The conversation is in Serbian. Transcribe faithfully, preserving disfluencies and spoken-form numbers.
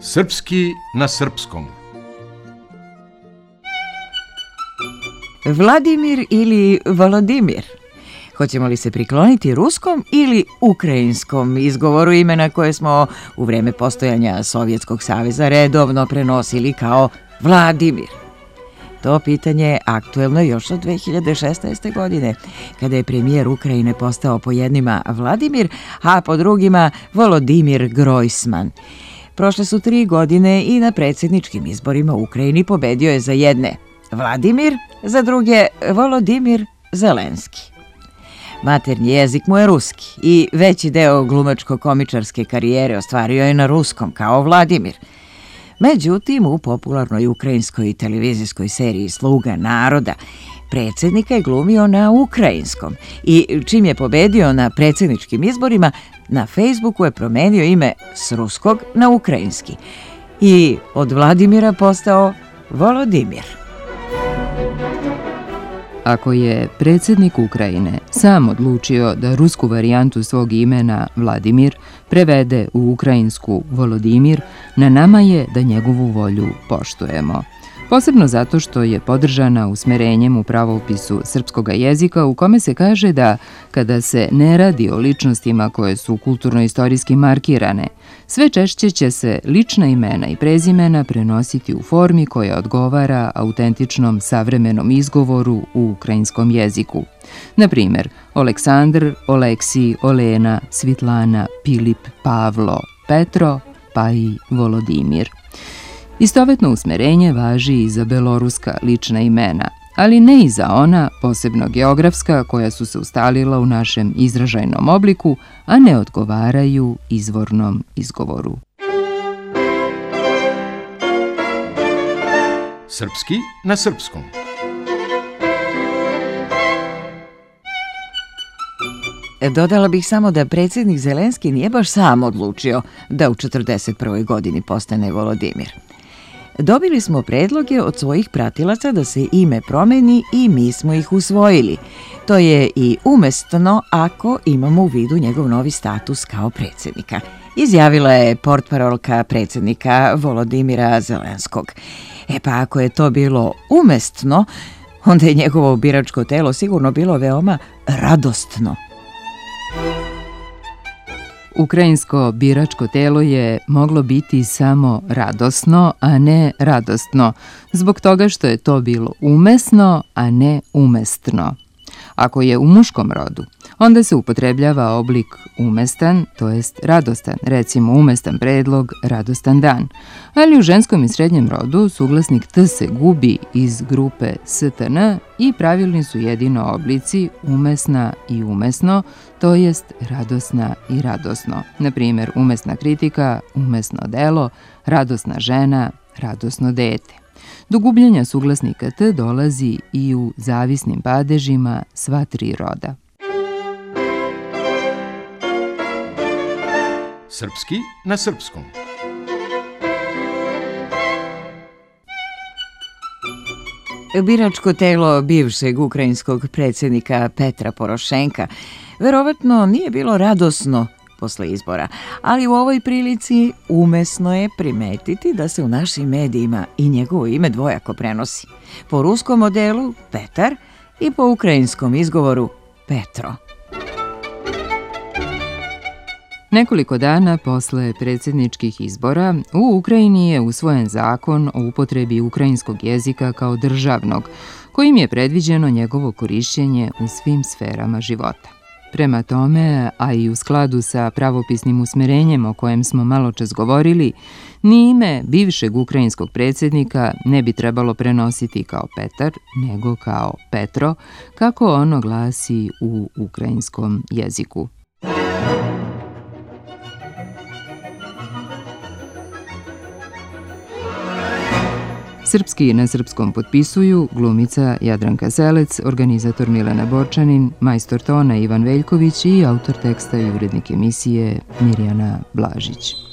Srpski na srpskom. Vladimir ili Volodimir? Hoćemo li se prikloniti ruskom ili ukrajinskom izgovoru imena koje smo u vreme postojanja Sovjetskog saveza redovno prenosili kao Vladimir? To pitanje je aktuelno još od dve hiljade šesnaeste. godine, kada je premijer Ukrajine postao po jednima Vladimir, a po drugima Volodimir Grojsman. Prošle su tri godine i na predsjedničkim izborima u Ukrajini pobedio je za jedne Vladimir, za druge Volodimir Zelenski. Maternji jezik mu je ruski i veći deo glumačko-komičarske karijere ostvario je na ruskom kao Vladimir. Međutim, u popularnoj ukrajinskoj televizijskoj seriji Sluga naroda predsjednika je glumio na ukrajinskom i čim je pobedio na predsjedničkim izborima, na Facebooku je promenio ime s ruskog na ukrajinski i od Vladimira postao Volodimir. Ako je predsjednik Ukrajine sam odlučio da rusku varijantu svog imena Vladimir prevede u ukrajinsku Volodimir, na nama je da njegovu volju poštujemo. Posebno zato što je podržana usmerenjem u pravopisu srpskog jezika u kome se kaže da kada se ne radi o ličnostima koje su kulturno-istorijski markirane, sve češće će se lična imena i prezimena prenositi u formi koja odgovara autentičnom savremenom izgovoru u ukrajinskom jeziku. Na primjer, Oleksandr, Oleksij, Olena, Svitlana, Pilip, Pavlo, Petro, pa i Volodimir. Istovetno usmerenje važi i za beloruska lična imena, ali ne i za ona, posebno geografska, koja su se ustalila u našem izražajnom obliku, a ne odgovaraju izvornom izgovoru. Srpski na srpskom. Dodala bih samo da predsjednik Zelenski nije baš sam odlučio da u četrdeset prvoj godini postane Volodimir. Dobili smo predloge od svojih pratilaca da se ime promeni i mi smo ih usvojili. To je i umestno ako imamo u vidu njegov novi status kao predsjednika, izjavila je portparolka predsjednika Volodimira Zelenskog. E pa ako je to bilo umestno, onda je njegovo biračko telo sigurno bilo veoma radostno. Ukrajinsko biračko telo je moglo biti samo radosno, a ne radostno, zbog toga što je to bilo umesno, a ne umestno. Ako je u muškom rodu, onda se upotrebljava oblik umestan, to jest radostan, recimo umestan predlog, radostan dan. Ali u ženskom i srednjem rodu suglasnik t se gubi iz grupe stn i pravilni su jedino oblici umesna i umesno, to jest radosna i radosno. Na primjer, umesna kritika, umesno delo, radosna žena, radosno dete. Do gubljenja suglasnika t dolazi i u zavisnim padežima sva tri roda. Srpski na srpskom. Biračko telo bivšeg ukrajinskog predsjednika Petra Porošenka verovatno nije bilo radosno posle izbora, ali u ovoj prilici umesno je primetiti da se u našim medijima i njegovo ime dvojako prenosi. Po ruskom modelu Petar i po ukrajinskom izgovoru Petro. Nekoliko dana posle predsjedničkih izbora u Ukrajini je usvojen zakon o upotrebi ukrajinskog jezika kao državnog, kojim je predviđeno njegovo korišćenje u svim sferama života. Prema tome, a i u skladu sa pravopisnim usmerenjem o kojem smo maločas govorili, ni ime bivšeg ukrajinskog predsjednika ne bi trebalo prenositi kao Petar, nego kao Petro, kako ono glasi u ukrajinskom jeziku. Srpski na srpskom potpisuju glumica Jadranka Selec, organizator Milena Borčanin, majstor tona Ivan Veljković i autor teksta i urednik emisije Mirjana Blažić.